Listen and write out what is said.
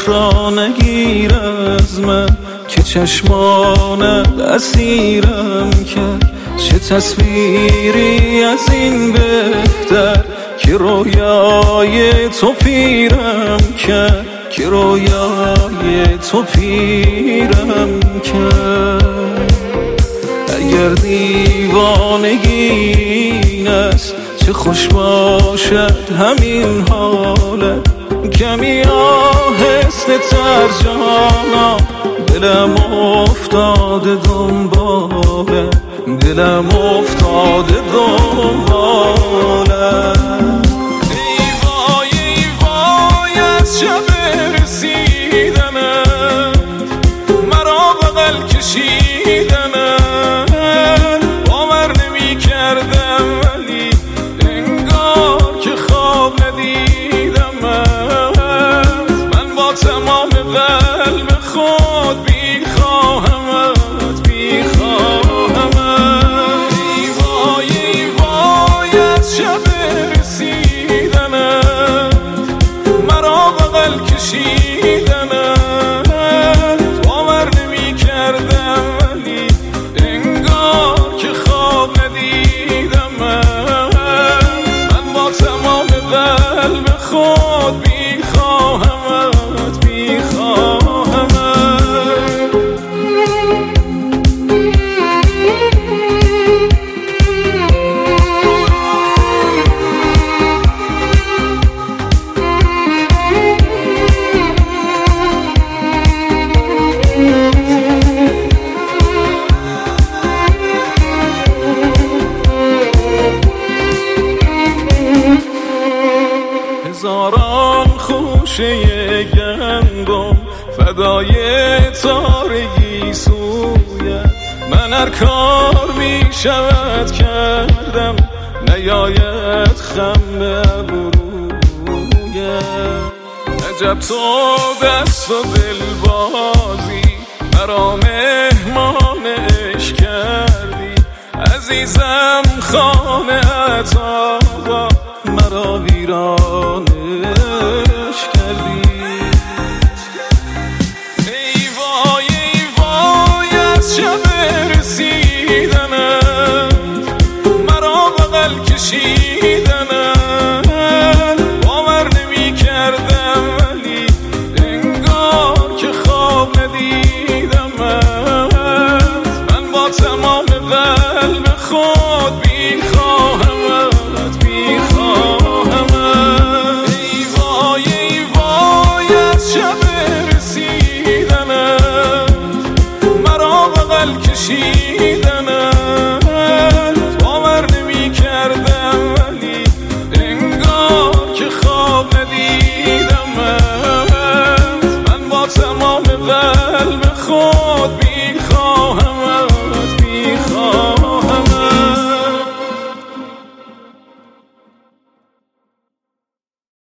را نگیر از من که چشمانت اسیرم کرد. چه تصویری از این بهتر که رویای تو پیرم کرد، که رویای تو پیرم کرد. اگر دیوانگی این است چه خوش باشد همین حالت، کمی آهسته تر جانا دلم افتاده دنباله، دلم افتاده دنباله. ای وای ای وای از شب رسیدنت، مرا بغل کشیدنت، باور نمی کردم ولی انگار که خواب ندیدم. من با تمام قلب خود بیخواهمت، بیخواهمت. ای وای ای وای از شب رسیدنت، مرا بغل کشیدنت، باور نمی کردم ولی انگار که خواب ندیدم. من با تمام قلب خود بیخواهمت، بیخواهمت. هزاران خوشه گندم فدای تارگی سویت، من هر کار می شود کردم نیاید خم به ابرویت. عجب تو دست و دل بازی مرا مهمان عشق کردی، عزیزم خانه عطا مرا ویرانش کردی. ای وای ای وای از شب رسیدنت، مرا بغل کشیدنت، باور نمی کردم ولی انگار که خواب ندیدم. من با تمام قلب خود بیخواهمت، بیخواهمت. ای وای ای وای از شب رسیدنت، مرا بغل کشیدنت، باور نمی کردم ولی انگار که خواب ندیدم. من با تمام قلب خود